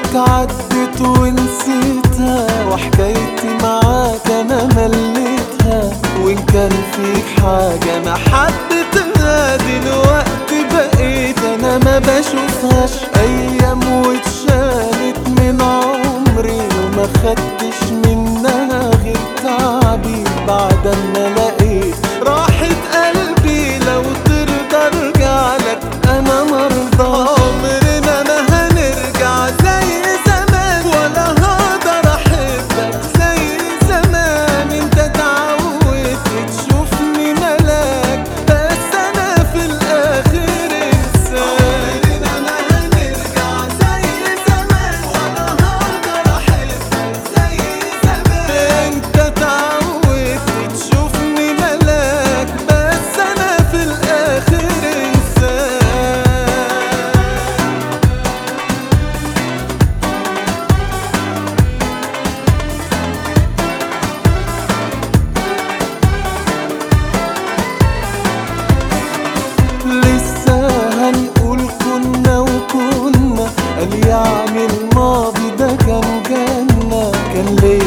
عدت ونسيتها، وحكايتي معاك انا مليتها. وان كان فيك حاجة انا حبيتها، دلوقتي بقيت انا ما بشوفهاش. ايام واتشالت من عمري وما خدتش منها غير تعبي. بعد ما لقيت راحة قلبي، لو ترضى ارجع لك انا مرضاش. عمرنا ما هنرجع زي زمان، ولا هقدر احبك زي زمان. انت اتعودت تشوفني ملاك، بس انا في الاخر انسان. عمرنا ما هنرجع زي زمان، ولا هقدر احبك زي زمان. انت اتعودت تشوفني ملاك، بس انا في الاخر انسان. لسه هنقول كنا وكنا، قال يعني الماضي ده كان جنة. كان ليه